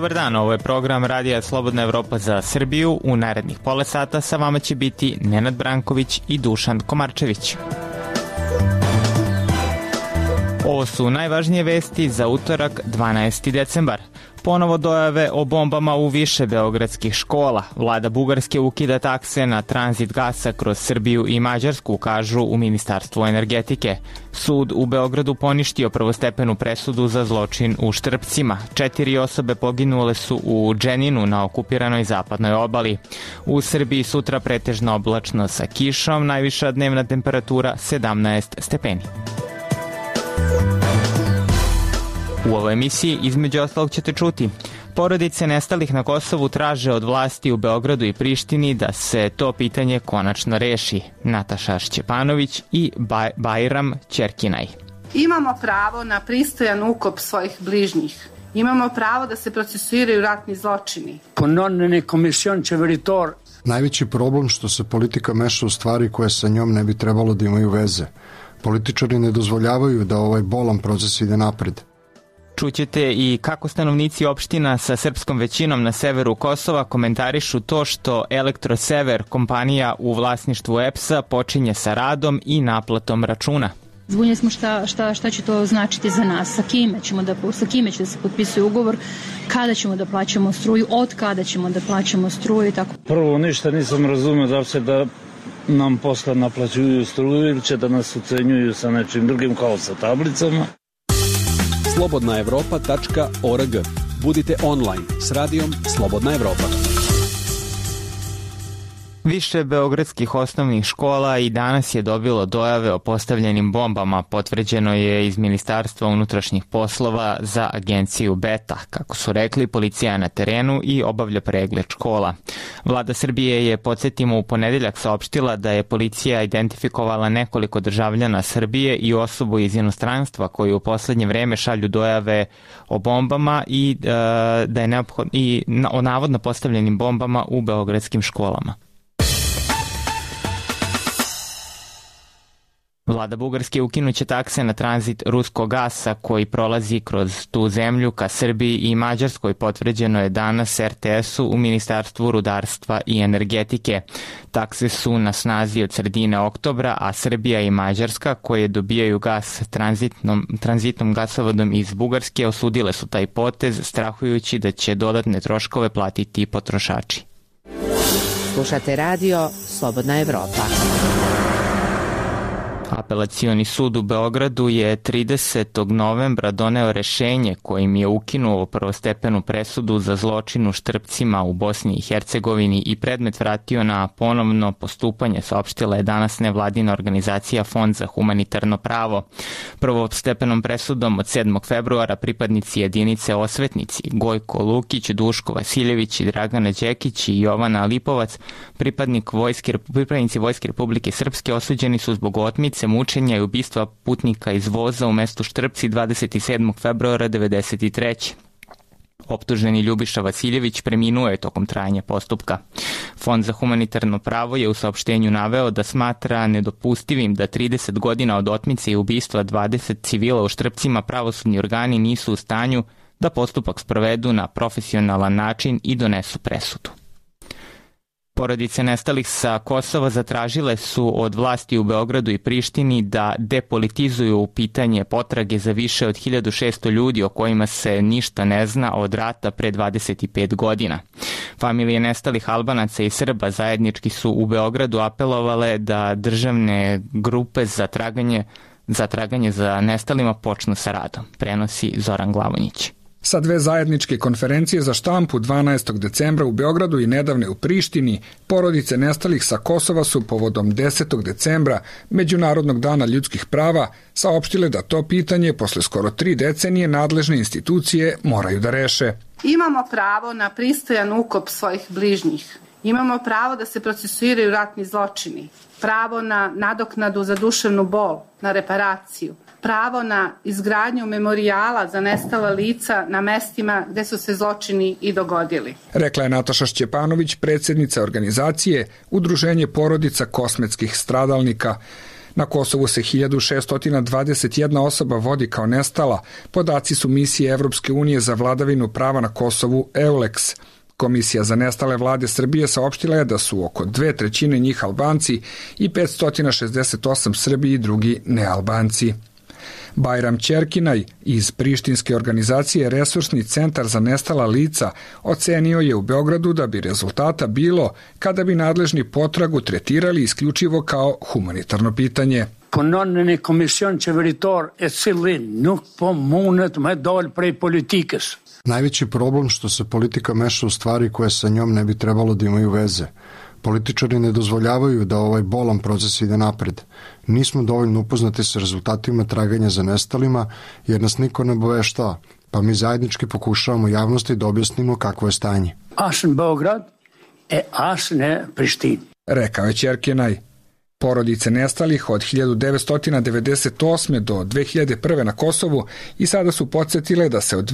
Dobar dan, ovo je program Radija Slobodna Evropa za Srbiju. U narednih pola sata sa vama će biti Nenad Branković i Dušan Komarčević. Ovo su najvažnije vesti za utorak 12. decembar. Ponovo dojave o bombama u više beogradskih škola. Vlada Bugarske ukida takse na tranzit gasa kroz Srbiju i Mađarsku, kažu u Ministarstvu energetike. Sud u Beogradu poništio prvostepenu presudu za zločin u Štrpcima. 4 osobe poginule su u Dženinu na okupiranoj zapadnoj obali. U Srbiji sutra pretežno oblačno sa kišom, najviša dnevna temperatura 17 stepeni. U ovoj emisiji između ostalog ćete čuti: porodice nestalih na Kosovu traže od vlasti u Beogradu i Prištini da se to pitanje konačno reši. Nataša Šćepanović i Bajram Ćerkinaj. Imamo pravo na pristojan ukop svojih bližnjih. Imamo pravo da se procesuiraju ratni zločini. Najveći problem što se politika meša u stvari koje sa njom ne bi trebalo da imaju veze. Političari ne dozvoljavaju da ovaj bolan proces ide napred. Čućete i kako stanovnici opština sa srpskom većinom na severu Kosova komentarišu to što Elektrosever, kompanija u vlasništvu EPS-a, počinje sa radom i naplatom računa. Zbunjeni smo šta će to značiti za nas, sa kime će da se potpisuje ugovor, kada ćemo da plaćamo struju, od kada ćemo da plaćamo struju i tako. Prvo ništa nisam razumio da se da nam posle naplaćuju struju ili će da nas ucenjuju sa nečim drugim kao sa tablicama. slobodnaevropa.org. Budite online s radijom Slobodna Evropa. Više beogradskih osnovnih škola i danas je dobilo dojave o postavljenim bombama, potvrđeno je iz Ministarstva unutrašnjih poslova za agenciju Beta. Kako su rekli, policija je na terenu i obavlja pregled škola. Vlada Srbije je, podsjetimo, u ponedeljak saopštila da je policija identifikovala nekoliko državljana Srbije i osobu iz inostranstva koji u poslednje vreme šalju dojave o bombama i da je o navodno postavljenim bombama u beogradskim školama. Vlada Bugarske ukinuće takse na tranzit ruskog gasa koji prolazi kroz tu zemlju ka Srbiji i Mađarskoj, potvrđeno je danas RTS-u u Ministarstvu rudarstva i energetike. Takse su na snazi od sredine oktobra, a Srbija i Mađarska, koje dobijaju gas tranzitnom gasovodom iz Bugarske, osudile su taj potez, strahujući da će dodatne troškove platiti potrošači. Slušate radio Slobodna Evropa. Apelacioni sud u Beogradu je 30. novembra doneo rešenje kojim je ukinuo prvostepenu presudu za zločin u Štrpcima u Bosni i Hercegovini i predmet vratio na ponovno postupanje, saopštila je danas nevladina organizacija Fond za humanitarno pravo. Prvostepenom presudom od 7. februara pripadnici jedinice Osvetnici Gojko Lukić, Duško Vasiljević i Dragana Đekić i Jovana Lipovac, pripadnici Vojske Republike Srpske, osuđeni su zbog otmice, mučenja i ubistva putnika iz voza u mestu Štrpci 27. februara 1993. Optuženi Ljubiša Vasiljević preminuo je tokom trajanja postupka. Fond za humanitarno pravo je u saopštenju naveo da smatra nedopustivim da 30 godina od otmice i ubistva 20 civila u Štrpcima pravosudni organi nisu u stanju da postupak sprovedu na profesionalan način i donesu presudu. Porodice nestalih sa Kosova zatražile su od vlasti u Beogradu i Prištini da depolitizuju pitanje potrage za više od 1600 ljudi o kojima se ništa ne zna od rata pre 25 godina. Familije nestalih Albanaca i Srba zajednički su u Beogradu apelovale da državne grupe za traganje za nestalima počnu sa radom, prenosi Zoran Glavonjić. Sa dve zajedničke konferencije za štampu 12. decembra u Beogradu i nedavne u Prištini, porodice nestalih sa Kosova su povodom 10. decembra, Međunarodnog dana ljudskih prava, saopštile da to pitanje posle skoro 3 decenije nadležne institucije moraju da reše. Imamo pravo na pristojan ukop svojih bližnjih. Imamo pravo da se procesuiraju ratni zločini. Pravo na nadoknadu za duševnu bol, na reparaciju. Pravo na izgradnju memorijala za nestala lica na mestima gde su se zločini i dogodili. Rekla je Nataša Šćepanović, predsjednica organizacije Udruženje porodica kosmetskih stradalnika. Na Kosovu se 1621 osoba vodi kao nestala. Podaci su misije Evropske unije za vladavinu prava na Kosovu EULEX. Komisija za nestale vlade Srbije saopštila je da su oko 2/3 njih Albanci i 568 Srbi i drugi nealbanci. Bajram Ćerkinaj iz prištinske organizacije Resursni centar za nestala lica ocenio je u Beogradu da bi rezultata bilo kada bi nadležni potragu tretirali isključivo kao humanitarno pitanje. Punon në komision qeveritar e cili nuk po mundet me dal prej politikës. Najveći problem što se politika meša u stvari koje sa njom ne bi trebalo da imaju veze. Političari ne dozvoljavaju da ovaj bolan proces ide napred. Nismo dovoljno upoznati sa rezultatima traganja za nestalima jer nas niko ne obaveštava, pa mi zajednički pokušavamo javnosti da objasnimo kakvo je stanje. As në Beograd as në Prishtinë, rekao je Ćerkinaj. Porodice nestalih od 1998. do 2001. na Kosovu i sada su podsjetile da se od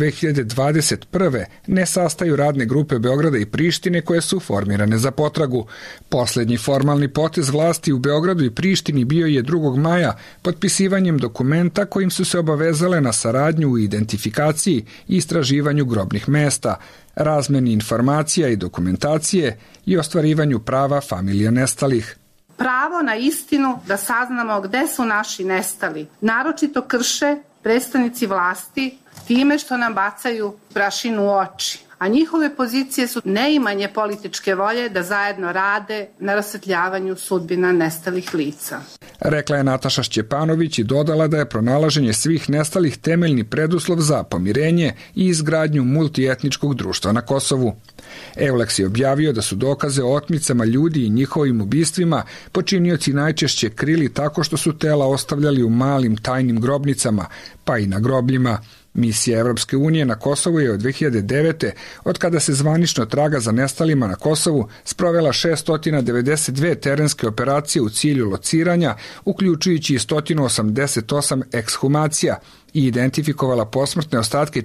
2021. ne sastaju radne grupe Beograda i Prištine koje su formirane za potragu. Poslednji formalni potez vlasti u Beogradu i Prištini bio je 2. maja potpisivanjem dokumenta kojim su se obavezale na saradnju u identifikaciji i istraživanju grobnih mesta, razmeni informacija i dokumentacije i ostvarivanju prava familija nestalih. Pravo na istinu da saznamo gde su naši nestali, naročito krše predstavnici vlasti time što nam bacaju prašinu u oči, a njihove pozicije su neimanje političke volje da zajedno rade na rasvetljavanju sudbina nestalih lica. Rekla je Nataša Šćepanović i dodala da je pronalaženje svih nestalih temeljni preduslov za pomirenje i izgradnju multietničkog društva na Kosovu. EULEX je objavio da su dokaze o otmicama ljudi i njihovim ubistvima počinioci najčešće krili tako što su tela ostavljali u malim tajnim grobnicama, pa i na grobljima. Misija Evropske unije na Kosovu je od 2009. od kada se zvanično traga za nestalima na Kosovu sprovela 692 terenske operacije u cilju lociranja, uključujući i 188 ekshumacija i identifikovala posmrtne ostatke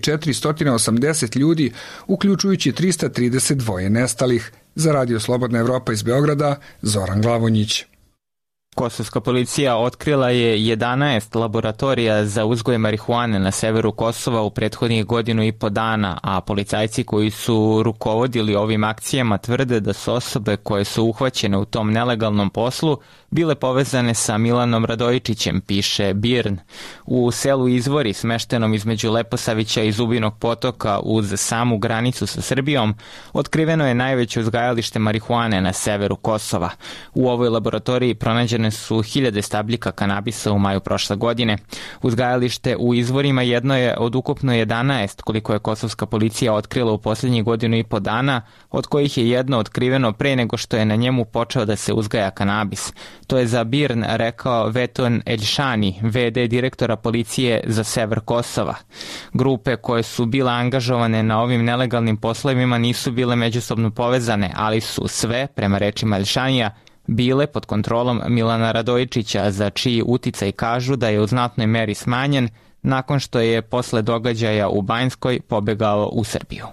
480 ljudi, uključujući 332 nestalih. Za Radio Slobodna Evropa iz Beograda, Zoran Glavonjić. Kosovska policija otkrila je 11 laboratorija za uzgoj marihuane na severu Kosova u prethodnih 1,5 dana, a policajci koji su rukovodili ovim akcijama tvrde da su osobe koje su uhvaćene u tom nelegalnom poslu bile povezane sa Milanom Radojičićem, piše BIRN. U selu Izvori, smeštenom između Leposavića i Zubinog potoka uz samu granicu sa Srbijom, otkriveno je najveće uzgajalište marihuane na severu Kosova. U ovoj laboratoriji pronađene su 1000 stabljika kanabisa u maju prošle godine. Uzgajalište u Izvorima jedno je od ukupno 11 koliko je kosovska policija otkrila u posljednjih 1,5 dana, od kojih je jedno otkriveno pre nego što je na njemu počeo da se uzgaja kanabis. To je za BIRN rekao Veton Eljšani, VD direktora policije za sever Kosova. Grupe koje su bile angažovane na ovim nelegalnim poslovima nisu bile međusobno povezane, ali su sve, prema rečima Eljšanija, bile pod kontrolom Milana Radojičića, za čiji uticaj kažu da je u znatnoj meri smanjen nakon što je posle događaja u Banjskoj pobegao u Srbiju.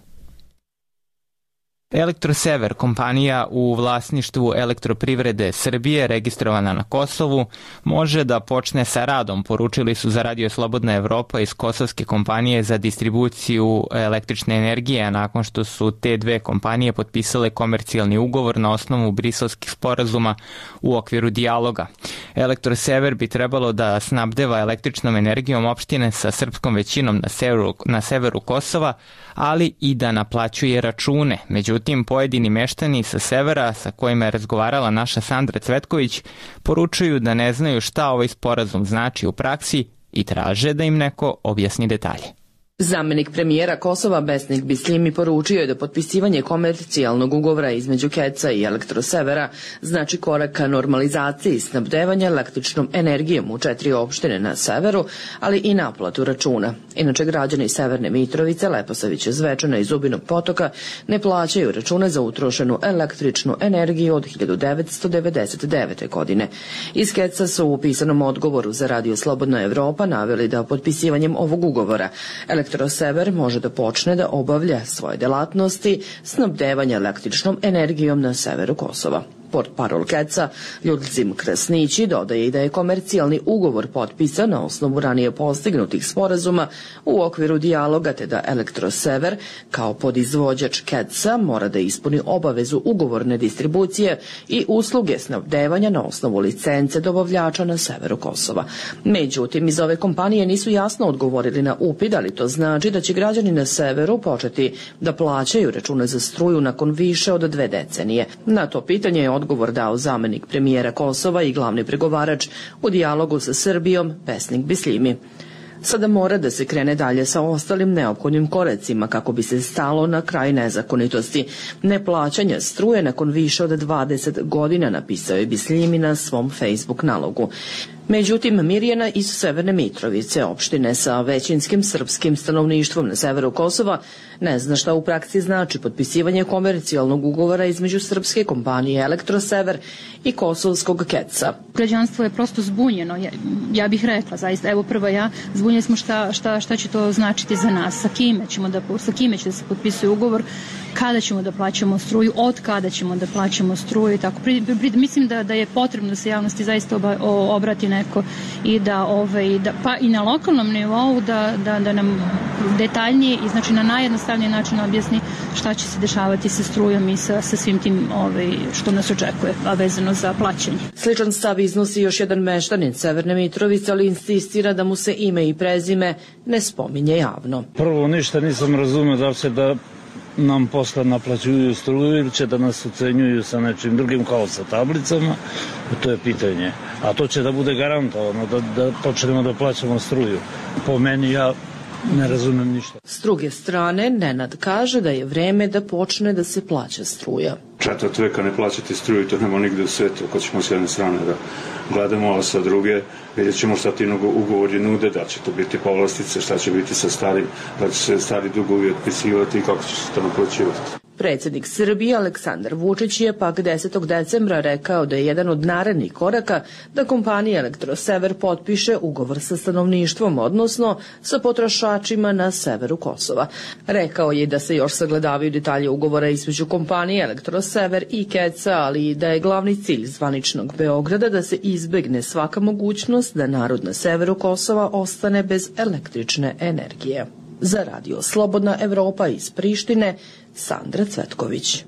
Elektrosever, kompanija u vlasništvu Elektroprivrede Srbije registrovana na Kosovu, može da počne sa radom, poručili su za Radio Slobodna Evropa iz kosovske kompanije za distribuciju električne energije, nakon što su te dve kompanije potpisale komercijalni ugovor na osnovu briselskih sporazuma u okviru dijaloga. Elektrosever bi trebalo da snabdeva električnom energijom opštine sa srpskom većinom na severu Kosova, ali i da naplaćuje račune. Međutim, pojedini meštani sa severa sa kojima je razgovarala naša Sandra Cvetković poručuju da ne znaju šta ovaj sporazum znači u praksi i traže da im neko objasni detalje. Zamenik premijera Kosova Besnik Bislimi poručio je da potpisivanje komercijalnog ugovora između KEC-a i Elektrosevera znači korak ka normalizaciji snabdevanja električnom energijom u 4 opštine na severu, ali i naplatu računa. Inače, građani Severne Mitrovice, Leposavića, Zvečana i Zubinog potoka ne plaćaju račune za utrošenu električnu energiju od 1999. godine. Iz KEC-a su u pisanom odgovoru za Radio Slobodna Evropa naveli da potpisivanjem ovog ugovora Elektrosever može da počne da obavlja svoje delatnosti snabdevanja električnom energijom na severu Kosova. Portparol Keca Ljudcim Krasnići dodaje i da je komercijalni ugovor potpisan na osnovu ranije postignutih sporazuma u okviru dijaloga, te da Elektrosever kao podizvođač Keca mora da ispuni obavezu ugovorne distribucije i usluge snabdevanja na osnovu licence dobavljača na severu Kosova. Međutim, iz ove kompanije nisu jasno odgovorili na upit, ali to znači da će građani na severu početi da plaćaju račune za struju nakon više od 2 decenije. Na to pitanje je odgovor dao zamenik premijera Kosova i glavni pregovarač u dijalogu sa Srbijom, Besnik Bislimi. Sada mora da se krene dalje sa ostalim neophodnim koracima kako bi se stalo na kraj nezakonitosti. Neplaćanja struje nakon više od 20 godina, napisao je Bislimi na svom Facebook nalogu. Međutim, Mirjana iz Severne Mitrovice, opštine sa većinskim srpskim stanovništvom na severu Kosova, ne zna šta u praksi znači potpisivanje komercijalnog ugovora između srpske kompanije Elektrosever i kosovskog Keca. Građanstvo je prosto zbunjeno, ja bih rekla, zaista, evo prva ja, zbunjeni smo šta će to značiti za nas, sa kime će da se potpisuje ugovor, kada ćemo da plaćamo struju, od kada ćemo da plaćamo struju i tako. Mislim da je potrebno da se javnosti zaista obrati neko i pa i na lokalnom nivou da nam detaljnije i znači na najjednostavniji način objasni šta će se dešavati sa strujom i sa svim tim što nas očekuje, a vezano za plaćanje. Sličan stav iznosi još jedan meštanin Severne Mitrovice, ali insistira da mu se ime i prezime ne spominje javno. Prvo, ništa nisam razumeo da se da nam posle naplaćuju struju ili će da nas ucenjuju sa nečim drugim kao sa tablicama, to je pitanje. A to će da bude garantovano, da počnemo da plaćamo struju. Po meni ja ne razumem ništa. S druge strane, Nenad kaže da je vreme da počne da se plaća struja. 4 veka ne plaćati struju, to nema nigde u svetu. Ako ćemo s jedne strane da gledamo, a sa druge vidjet ćemo šta ti ugovori nude, da će to biti povlastice, šta će biti sa starim, da će se stari dugovi otpisivati i kako će se to naplaćivati. Predsjednik Srbije Aleksandar Vučić je pak 10. decembra rekao da je jedan od narednih koraka da kompanija Elektrosever potpiše ugovor sa stanovništvom, odnosno sa potrošačima na severu Kosova. Rekao je da se još sagledavaju detalje ugovora između kompanije Elektrosever i Keca, ali i da je glavni cilj zvaničnog Beograda da se izbegne svaka mogućnost da narod na severu Kosova ostane bez električne energije. Za Radio Slobodna Evropa iz Prištine, Sandra Cvetković.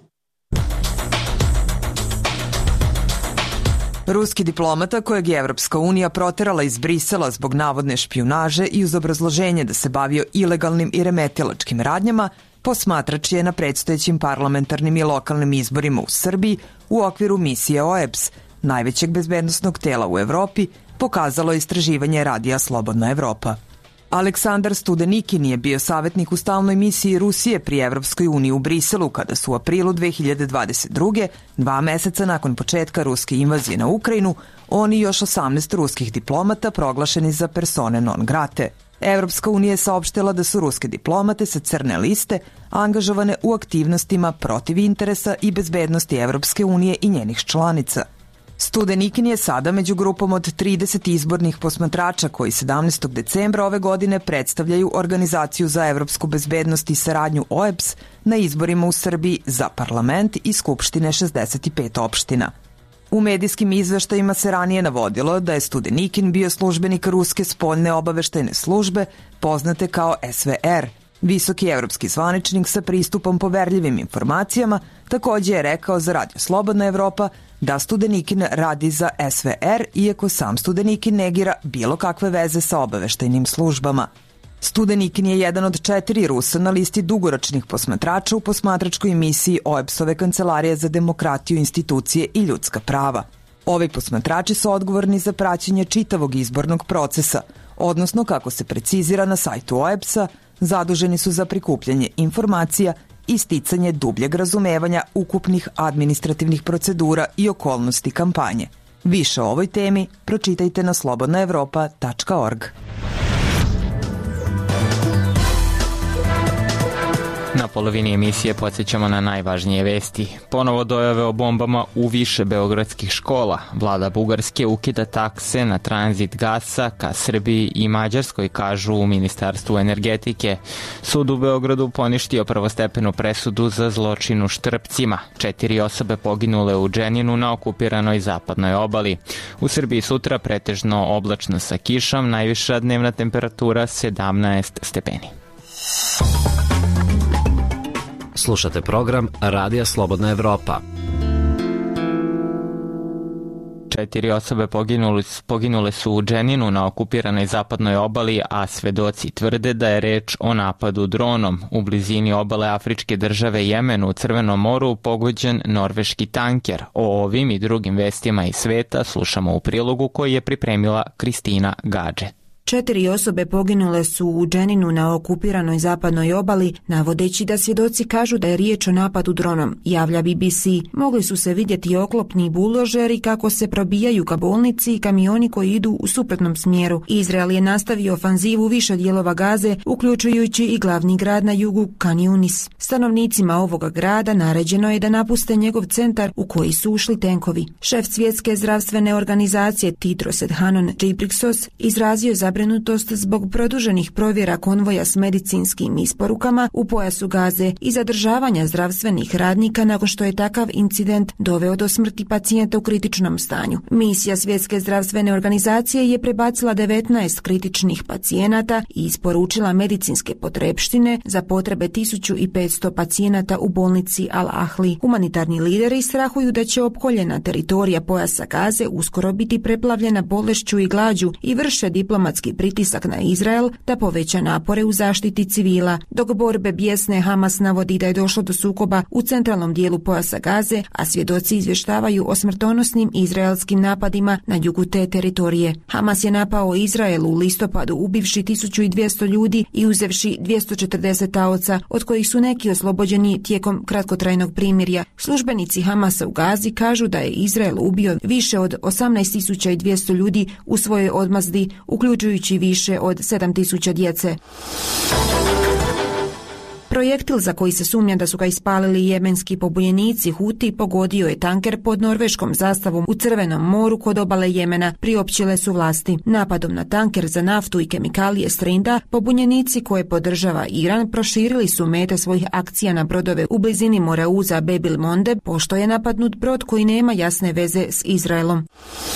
Ruski diplomata kojeg je Evropska unija proterala iz Brisela zbog navodne špijunaže i uz obrazloženje da se bavio ilegalnim i remetilačkim radnjama, posmatrač je na predstojećim parlamentarnim i lokalnim izborima u Srbiji u okviru misije OEBS, najvećeg bezbednosnog tela u Evropi, pokazalo istraživanje Radija Slobodna Evropa. Aleksandar Studenikin je bio savjetnik u stalnoj misiji Rusije pri Evropskoj uniji u Briselu kada su u aprilu 2022. 2 meseca nakon početka ruske invazije na Ukrajinu, on i još 18 ruskih diplomata proglašeni za persone non grate. Evropska unija je saopštila da su ruske diplomate sa crne liste angažovane u aktivnostima protiv interesa i bezbednosti Evropske unije i njenih članica. Studenikin je sada među grupom od 30 izbornih posmatrača koji 17. decembra ove godine predstavljaju Organizaciju za evropsku bezbednost i saradnju OEBS na izborima u Srbiji za parlament i skupštine 65 opština. U medijskim izveštajima se ranije navodilo da je Studenikin bio službenik Ruske spoljne obaveštajne službe, poznate kao SVR. Visoki evropski zvaničnik sa pristupom poverljivim informacijama takođe je rekao za Radio Slobodna Evropa da Studenikin radi za SVR, iako sam Studenikin negira bilo kakve veze sa obaveštajnim službama. Studenikin je jedan od 4 Rusa na listi dugoročnih posmatrača u posmatračkoj misiji OEBS-ove Kancelarije za demokratiju, institucije i ljudska prava. Ovi posmatrači su odgovorni za praćenje čitavog izbornog procesa, odnosno, kako se precizira na sajtu OEBS-a, zaduženi su za prikupljanje informacija i sticanje dubljeg razumevanja ukupnih administrativnih procedura i okolnosti kampanje. Više o ovoj temi pročitajte na slobodnaevropa.org. Na polovini emisije podsjećamo na najvažnije vesti. Ponovo dojave o bombama u više beogradskih škola. Vlada Bugarske ukida takse na tranzit gasa ka Srbiji i Mađarskoj, kažu u Ministarstvu energetike. Sud u Beogradu poništio prvostepenu presudu za zločin u Štrpcima. 4 osobe poginule u Dženinu na okupiranoj zapadnoj obali. U Srbiji sutra pretežno oblačno sa kišom, najviša dnevna temperatura 17 stepeni. Slušate program Radija Slobodna Evropa. 4 osobe poginule su u Dženinu na okupiranoj zapadnoj obali, a svedoci tvrde da je reč o napadu dronom. U blizini obale afričke države Jemenu u Crvenom moru pogođen norveški tanker. O ovim i drugim vestima iz sveta slušamo u prilogu koji je pripremila Kristina Gadže. 4 osobe poginule su u Dženinu na okupiranoj zapadnoj obali, navodeći da svjedoci kažu da je riječ o napadu dronom, javlja BBC. Mogli su se vidjeti oklopni buldožeri kako se probijaju ka bolnici i kamioni koji idu u suprotnom smjeru. Izrael je nastavio ofanzivu više dijelova Gaze, uključujući i glavni grad na jugu Kan Yunis. Stanovnicima ovoga grada naređeno je da napuste njegov centar u koji su ušli tenkovi. Šef svjetske zdravstvene organizacije Tedros Adhanom Ghebreyesus izrazio zabrinutost zbog produženih provjera konvoja s medicinskim isporukama u pojasu Gaze i zadržavanja zdravstvenih radnika nakon što je takav incident doveo do smrti pacijenta u kritičnom stanju. Misija svjetske zdravstvene organizacije je prebacila 19 kritičnih pacijenata i isporučila medicinske potrepštine za potrebe 1500 pacijenata u bolnici Al-Ahli. Humanitarni lideri strahuju da će opkoljena teritorija pojasa Gaze uskoro biti preplavljena bolešću i glađu i vrše diplomatski pritisak na Izrael da poveća napore u zaštiti civila. Dok borbe bijesne, Hamas navodi da je došlo do sukoba u centralnom dijelu pojasa Gaze, a svjedoci izvještavaju o smrtonosnim izraelskim napadima na jugu te teritorije. Hamas je napao Izrael u listopadu, ubivši 1200 ljudi i uzevši 240 taoca, od kojih su neki oslobođeni tijekom kratkotrajnog primirja. Službenici Hamasa u Gazi kažu da je Izrael ubio više od 18.200 ljudi u svojoj odmazdi, uključujući više od 7.000 djece. Projektil za koji se sumnja da su ga ispalili jemenski pobunjenici Huti pogodio je tanker pod norveškom zastavom u Crvenom moru kod obale Jemena, priopćile su vlasti. Napadom na tanker za naftu i kemikalije Strinda, pobunjenici koje podržava Iran proširili su mete svojih akcija na brodove u blizini Morauza Bebil Monde, pošto je napadnut brod koji nema jasne veze s Izraelom.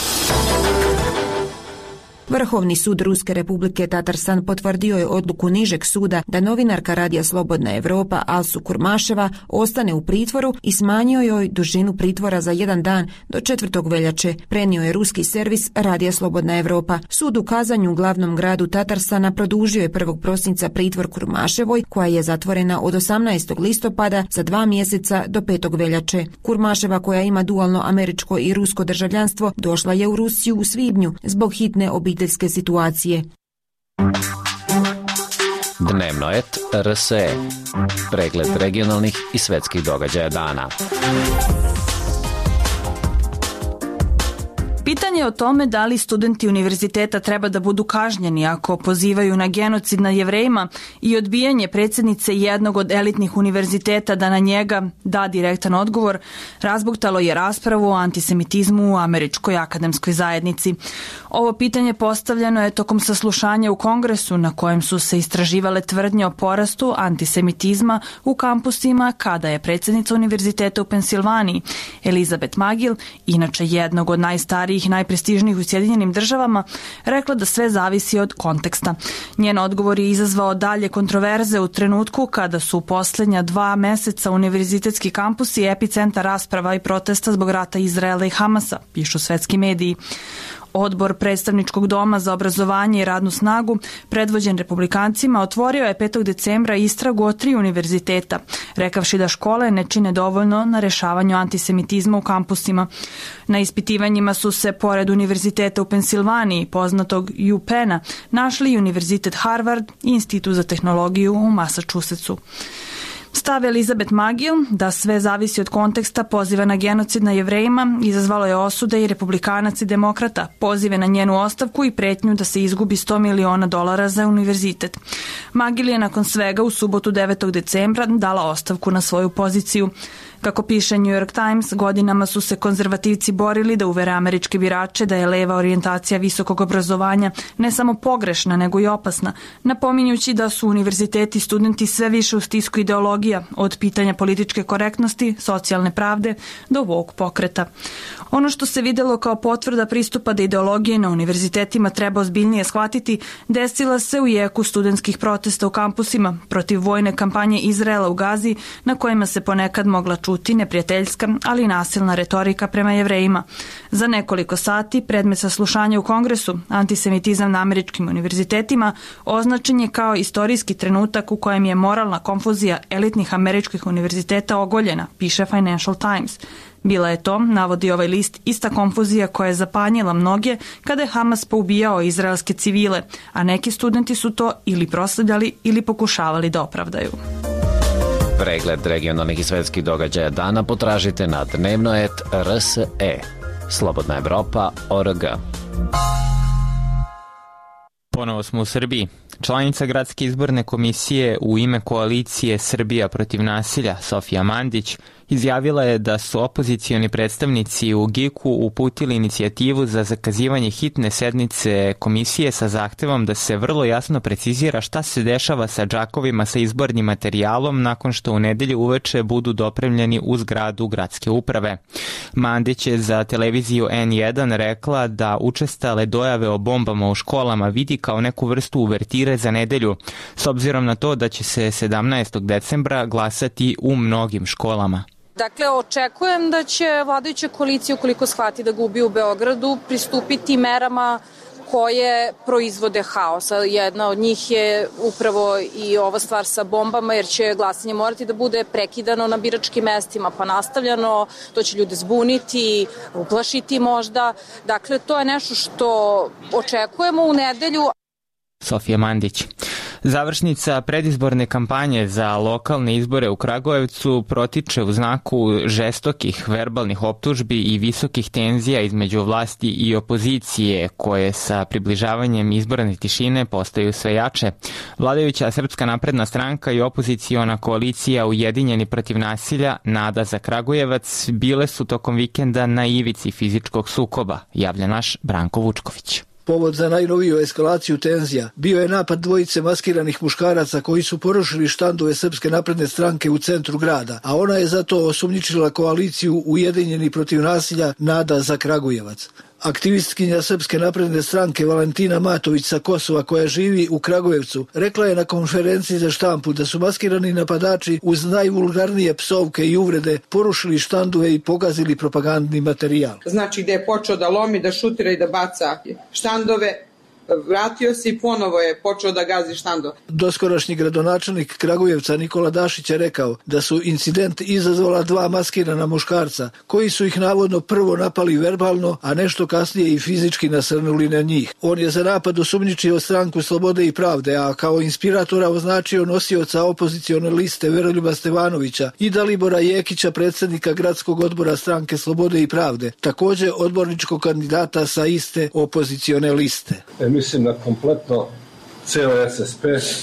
Vrhovni sud Ruske republike Tatarstan potvrdio je odluku nižeg suda da novinarka Radija Slobodna Evropa Alsu Kurmaševa ostane u pritvoru i smanjio joj dužinu pritvora za 1 dan do 4. veljače, prenio je ruski servis Radija Slobodna Evropa. Sud u Kazanju, glavnom gradu Tatarstana, produžio je 1. prosinca pritvor Kurmaševoj, koja je zatvorena od 18. listopada za 2 mjeseca do 5. veljače. Kurmaševa, koja ima dualno američko i rusko državljanstvo, došla je u Rusiju u svibnju zbog hitne obiteljske situacije. Dnevnoet RSE. Pregled regionalnih i svetskih događaja dana. Pitanje je o tome da li studenti univerziteta treba da budu kažnjeni ako pozivaju na genocid nad Jevrejima i odbijanje predsjednice jednog od elitnih univerziteta da na njega da direktan odgovor, razbuktalo je raspravu o antisemitizmu u američkoj akademskoj zajednici. Ovo pitanje postavljeno je tokom saslušanja u Kongresu na kojem su se istraživale tvrdnje o porastu antisemitizma u kampusima kada je predsjednica univerziteta u Pensilvaniji, Elizabeth Magil, inače jednog od najstarijih i najprestižnijih u Sjedinjenim državama, rekla da sve zavisi od konteksta. Njen odgovor je izazvao dalje kontroverze u trenutku kada su u posljednja 2 meseca univerzitetski kampusi epicentar rasprava i protesta zbog rata Izraela i Hamasa, pišu svetski mediji. Odbor predstavničkog doma za obrazovanje i radnu snagu, predvođen republikancima, otvorio je 5. decembra istragu o 3 univerziteta, rekavši da škole ne čine dovoljno na rešavanju antisemitizma u kampusima. Na ispitivanjima su se, pored univerziteta u Pensilvaniji, poznatog UPenna, našli i univerzitet Harvard i Institut za tehnologiju u Massachusettsu. Stav Elizabeth Magil, da sve zavisi od konteksta poziva na genocid na Jevrejima, izazvalo je osude i republikanac i demokrata, pozive na njenu ostavku i pretnju da se izgubi $100 miliona za univerzitet. Magil je nakon svega u subotu 9. decembra dala ostavku na svoju poziciju. Kako piše New York Times, godinama su se konzervativci borili da uvere američke birače da je leva orijentacija visokog obrazovanja ne samo pogrešna, nego i opasna, napominjući da su univerziteti i studenti sve više u stisku ideologija, od pitanja političke korektnosti, socijalne pravde do woke pokreta. Ono što se videlo kao potvrda pristupa da ideologije na univerzitetima treba ozbiljnije shvatiti, desila se u jeku studentskih protesta u kampusima protiv vojne kampanje Izraela u Gazi, na kojima se ponekad mogla čuti neprijateljska, ali i nasilna retorika prema Jevrejima. Za nekoliko sati predmet saslušanja u Kongresu, antisemitizam na američkim univerzitetima, označen je kao istorijski trenutak u kojem je moralna konfuzija elitnih američkih univerziteta ogoljena, piše Financial Times. Bila je to, navodi ovaj list, ista konfuzija koja je zapanjila mnoge kada je Hamas poubijao izraelske civile, a neki studenti su to ili proslavljali ili pokušavali da opravdaju. Pregled regionalnih i svetskih događaja dana potražite na dnevnoet.rse. Slobodna Evropa.org. Ponovo smo u Srbiji. Članica Gradske izborne komisije u ime koalicije Srbija protiv nasilja, Sofija Mandić, izjavila je da su opozicioni predstavnici u GIK-u uputili inicijativu za zakazivanje hitne sednice komisije sa zahtevom da se vrlo jasno precizira šta se dešava sa džakovima sa izbornim materijalom nakon što u nedelju uveče budu dopremljeni u zgradu gradske uprave. Mandić je za televiziju N1 rekla da učestale dojave o bombama u školama vidi kao neku vrstu uvertire za nedelju, s obzirom na to da će se 17. decembra glasati u mnogim školama. Dakle, očekujem da će vladajuća koalicija, ukoliko shvati da gubi u Beogradu, pristupiti merama koje proizvode haos. Jedna od njih je upravo i ova stvar sa bombama, jer će glasanje morati da bude prekidano na biračkim mestima, pa nastavljano, to će ljude zbuniti, uplašiti možda. Dakle, to je nešto što očekujemo u nedelju. Sofija Mandić. Završnica predizborne kampanje za lokalne izbore u Kragujevcu protiče u znaku žestokih verbalnih optužbi i visokih tenzija između vlasti i opozicije, koje sa približavanjem izborne tišine postaju sve jače. Vladajuća Srpska napredna stranka i opoziciona koalicija Ujedinjeni protiv nasilja, Nada za Kragujevac, bile su tokom vikenda na ivici fizičkog sukoba, javlja naš Branko Vučković. Povod za najnoviju eskalaciju tenzija bio je napad dvojice maskiranih muškaraca koji su porušili štandove Srpske napredne stranke u centru grada, a ona je zato osumnjičila koaliciju Ujedinjeni protiv nasilja Nada za Kragujevac. Aktivistkinja Srpske napredne stranke Valentina Matović sa Kosova, koja živi u Kragujevcu, rekla je na konferenciji za štampu da su maskirani napadači uz najvulgarnije psovke i uvrede porušili štandove i pogazili propagandni materijal. Znači da je počeo da lomi, da šutira i da baca štandove, vratio se i ponovo je počeo da gazi štandove. Doskorašnji gradonačelnik Kragujevca Nikola Dašić je rekao da su incident izazvala dva maskirana muškarca, koji su ih navodno prvo napali verbalno, a nešto kasnije i fizički nasrnuli na njih. On je za napad osumnjičio stranku Slobode i pravde, a kao inspiratora označio nosioca opozicione liste Veroljuba Stevanovića i Dalibora Jekića, predsjednika gradskog odbora stranke Slobode i pravde, također odborničkog kandidata sa iste opozicione liste. Mislim na kompletno ceo SSP,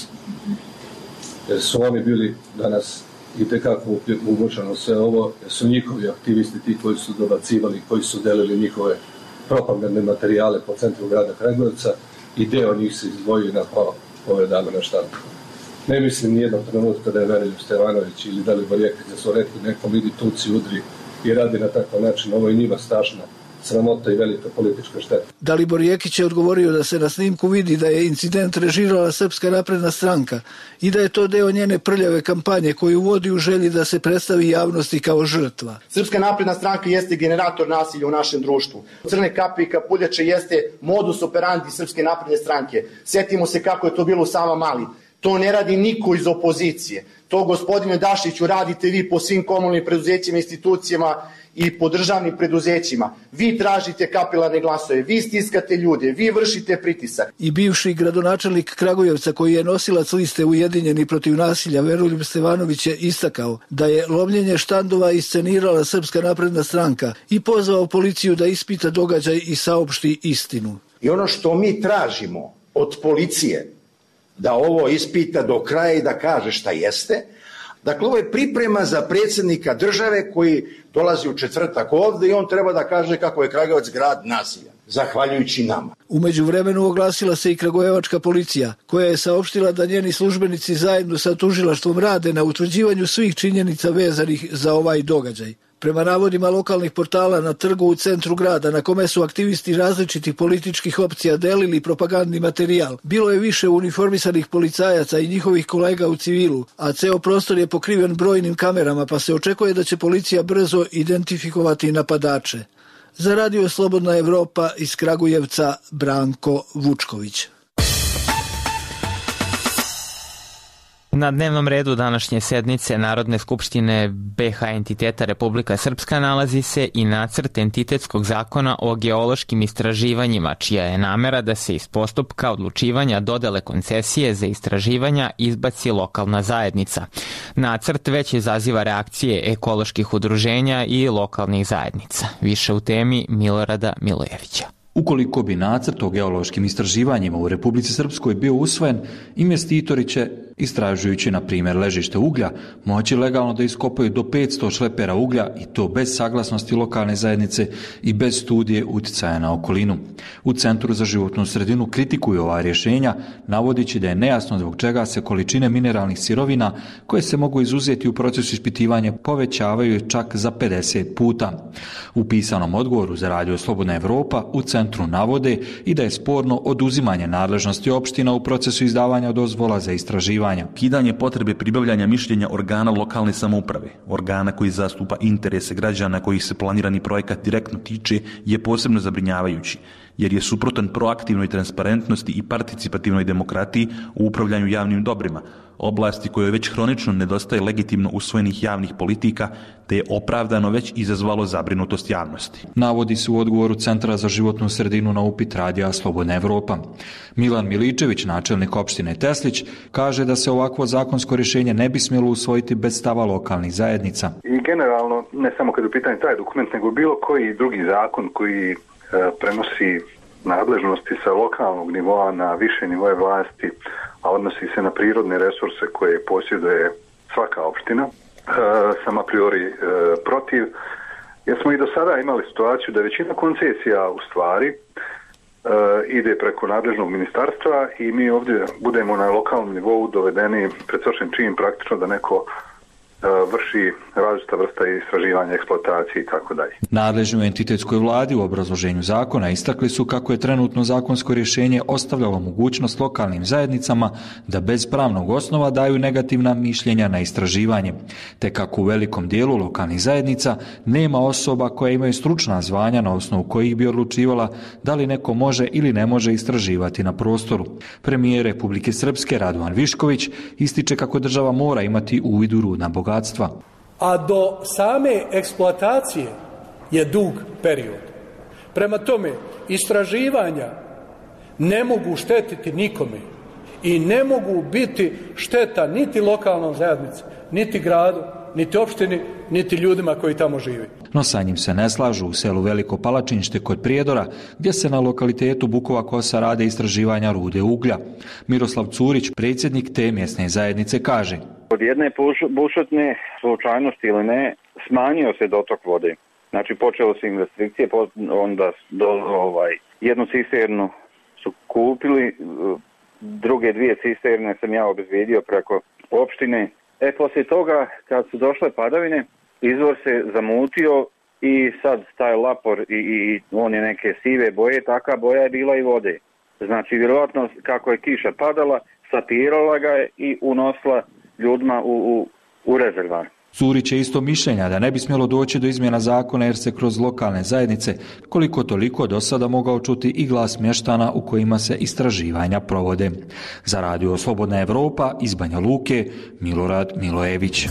jer su oni bili danas i tekako umočano sve ovo, jer su njihovi aktivisti ti koji su dobacivali, koji su delili njihove propagandne materijale po centru grada Kragujevca i deo njih se izdvojio na ove dane na štandu. Ne mislim nijednog trenutka da je Veroljub Stevanović ili Dalibor Jekić da su rekli nekom idi tuci, udri i radi na takav način. Ovo je njima strašna sramota i velika politička šteta. Dalibor Jekić je odgovorio da se na snimku vidi da je incident režirala Srpska napredna stranka i da je to deo njene prljave kampanje koju vodi u želji da se predstavi javnosti kao žrtva. Srpska napredna stranka jeste generator nasilja u našem društvu. Crne kape i kapuljače jeste modus operandi Srpske napredne stranke. Setimo se kako je to bilo u Savamali. To ne radi niko iz opozicije. To, gospodine Dašiću, radite vi po svim komunalnim preduzećima, institucijama i po državnim preduzećima. Vi tražite kapilarne glasove, vi stiskate ljude, vi vršite pritisak. I bivši gradonačelnik Kragujevca, koji je nosilac liste Ujedinjeni protiv nasilja, Veroljub Stevanović, je istakao da je lomljenje štandova iscenirala Srpska napredna stranka i pozvao policiju da ispita događaj i saopšti istinu. I ono što mi tražimo od policije, da ovo ispita do kraja i da kaže šta jeste. Dakle, ovo je priprema za predsjednika države koji dolazi u četvrtak ovde i on treba da kaže kako je Kragujevac grad nasilja, zahvaljujući nama. U međuvremenu oglasila se i kragujevačka policija, koja je saopštila da njeni službenici zajedno sa tužilaštvom rade na utvrđivanju svih činjenica vezanih za ovaj događaj. Prema navodima lokalnih portala, na trgu u centru grada, na kome su aktivisti različitih političkih opcija delili propagandni materijal, bilo je više uniformisanih policajaca i njihovih kolega u civilu, a ceo prostor je pokriven brojnim kamerama, pa se očekuje da će policija brzo identifikovati napadače. Za Radio Slobodna Evropa iz Kragujevca, Branko Vučković. Na dnevnom redu današnje sednice Narodne skupštine BiH entiteta Republika Srpska nalazi se i nacrt entitetskog zakona o geološkim istraživanjima, čija je namera da se iz postupka odlučivanja dodele koncesije za istraživanja izbaci lokalna zajednica. Nacrt već izaziva reakcije ekoloških udruženja i lokalnih zajednica. Više u temi Milorada Milojevića. Ukoliko bi nacrt o geološkim istraživanjima u Republici Srpskoj bio usvojen, investitori će, istražujući na primjer ležište uglja, moći legalno da iskopaju do 500 šlepera uglja i to bez saglasnosti lokalne zajednice i bez studije uticaja na okolinu. U Centru za životnu sredinu kritikuju ova rješenja, navodići da je nejasno zbog čega se količine mineralnih sirovina koje se mogu izuzeti u procesu ispitivanja povećavaju čak za 50 puta. U pisanom odgovoru za Radio Slobodna Evropa u centru navode i da je sporno oduzimanje nadležnosti opština u procesu izdavanja dozvola za istraživanja. Ukidanje potrebe pribavljanja mišljenja organa lokalne samouprave, organa koji zastupa interese građana kojih se planirani projekat direktno tiče, je posebno zabrinjavajući, jer je suprotan proaktivnoj transparentnosti i participativnoj demokratiji u upravljanju javnim dobrima, oblasti kojoj već hronično nedostaje legitimno usvojenih javnih politika, te je opravdano već izazvalo zabrinutost javnosti. Navodi se u odgovoru Centra za životnu sredinu na upit Radija Slobodna Evropa. Milan Miličević, načelnik opštine Teslić, kaže da se ovakvo zakonsko rješenje ne bi smjelo usvojiti bez stava lokalnih zajednica. I generalno, ne samo kad je u pitanju taj dokument, nego bilo koji drugi zakon koji prenosi nadležnosti sa lokalnog nivoa na više nivoje vlasti, a odnosi se na prirodne resurse koje posjeduje svaka opština, sam a priori protiv, jer smo i do sada imali situaciju da većina koncesija u stvari ide preko nadležnog ministarstva i mi ovdje budemo na lokalnom nivou dovedeni pred svršen čin praktično da neko vrši različita vrsta istraživanja, eksploatacije i tako dalje. Nadležni u entitetskoj vladi u obrazloženju zakona istakli su kako je trenutno zakonsko rješenje ostavljalo mogućnost lokalnim zajednicama da bez pravnog osnova daju negativna mišljenja na istraživanje, te kako u velikom dijelu lokalnih zajednica nema osoba koje imaju stručna zvanja na osnovu kojih bi odlučivala da li neko može ili ne može istraživati na prostoru. Premijer Republike Srpske Radovan Višković ističe kako država mora imati uvid u rudna bogatstva. A do same eksploatacije je dug period. Prema tome, istraživanja ne mogu štetiti nikome i ne mogu biti šteta niti lokalnom zajednici, niti gradu, niti opštini, niti ljudima koji tamo žive. No sa njim se ne slažu u selu Veliko Palačinšte kod Prijedora, gdje se na lokalitetu Bukova Kosa rade istraživanja rude uglja. Miroslav Curić, predsjednik te mjesne zajednice, kaže: Od jedne bušotne slučajnosti ili ne, smanjio se dotok vode. Znači počelo se investicije, onda jednu cisternu su kupili, druge dvije cisterne sam ja obezbijedio preko opštine. Poslije toga, kad su došle padavine, izvor se zamutio i sad taj lapor i on je neke sive boje, taka boja je bila i vode. Znači, vjerojatno kako je kiša padala, sapirala ga je i unosila ljudima u rezervar. Curić je isto mišljenja da ne bi smjelo doći do izmjena zakona jer se kroz lokalne zajednice koliko toliko do sada mogao čuti i glas mještana u kojima se istraživanja provode. Za Radio Slobodna Evropa iz Banja Luke, Milorad Milojević.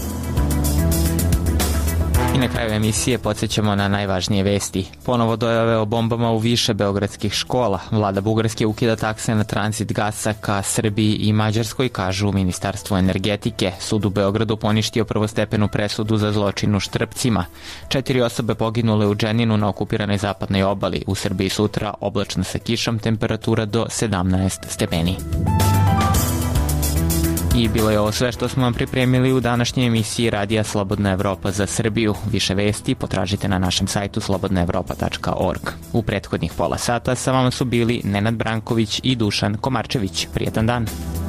I na kraju emisije podsjećamo na najvažnije vesti. Ponovo dojave o bombama u više beogradskih škola. Vlada Bugarske ukida takse na tranzit gasa ka Srbiji i Mađarskoj, kažu u Ministarstvu energetike. Sud u Beogradu poništio prvostepenu presudu za zločin u Štrpcima. 4 osobe poginule u Dženinu na okupiranoj zapadnoj obali. U Srbiji sutra oblačno sa kišom, temperatura do 17 stepeni. I bilo je ovo sve što smo vam pripremili u današnjoj emisiji Radija Slobodna Evropa za Srbiju. Više vesti potražite na našem sajtu slobodnaevropa.org. U prethodnih pola sata sa vama su bili Nenad Branković i Dušan Komarčević. Prijetan dan!